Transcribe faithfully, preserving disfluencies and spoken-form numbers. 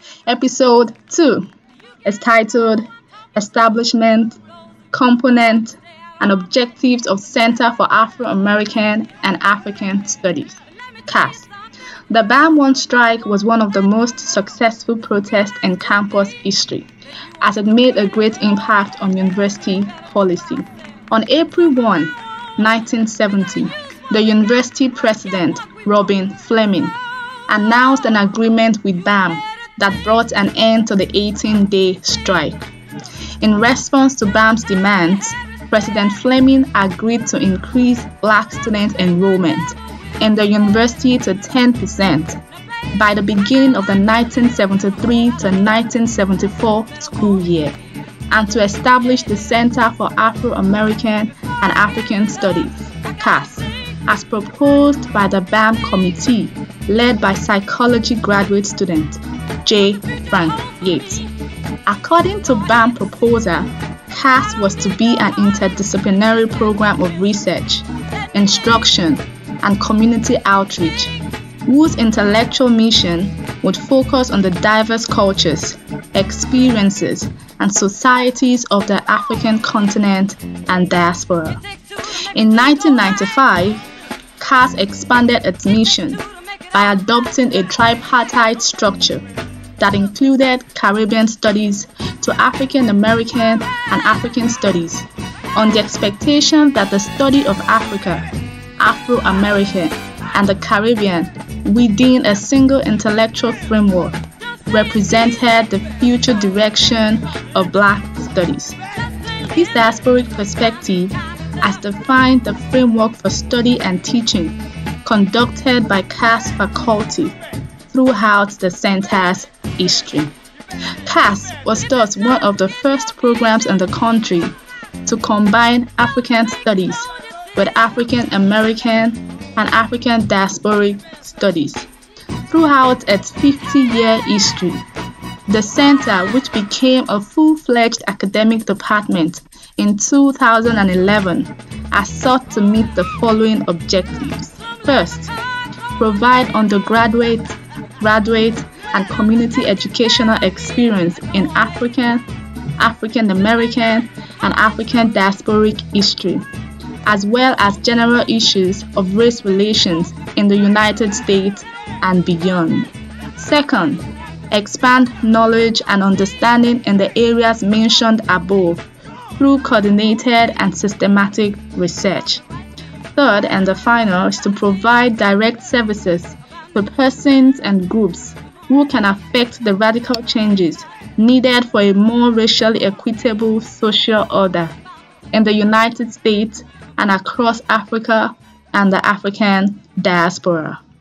Episode two is titled Establishment, Component, and Objectives of Center for Afro-American and African Studies, C A S. The B A M one strike was one of the most successful protests in campus history, as it made a great impact on university policy. On April first, nineteen seventy, the university president, Robin Fleming, announced an agreement with B A M that brought an end to the eighteen-day strike. In response to B A M's demands, President Fleming agreed to increase black student enrollment in the university to ten percent by the beginning of the nineteen seventy-three to nineteen seventy-four school year, and to establish the Center for Afro-American and African Studies, C A S, as proposed by the B A M committee led by psychology graduate student J. Frank Yates. According to B A M proposal, C A S was to be an interdisciplinary program of research, instruction, and community outreach, whose intellectual mission would focus on the diverse cultures, experiences, and societies of the African continent and diaspora. In nineteen ninety-five, C A S expanded its mission by adopting a tripartite structure that included Caribbean studies to African American and African studies, on the expectation that the study of Africa, Afro-American, and the Caribbean within a single intellectual framework represented the future direction of Black studies. This diasporic perspective has defined the framework for study and teaching conducted by C A S faculty throughout the center's history. C A S was thus one of the first programs in the country to combine African studies with African American and African diasporic studies. Throughout its fifty-year history, the center, which became a full-fledged academic department in two thousand eleven, has sought to meet the following objectives. First, provide undergraduate, graduate, and community educational experience in African, African American, and African diasporic history, as well as general issues of race relations in the United States and beyond. Second, expand knowledge and understanding in the areas mentioned above through coordinated and systematic research. Third, and the final, is to provide direct services for persons and groups who can affect the radical changes needed for a more racially equitable social order in the United States and across Africa and the African diaspora.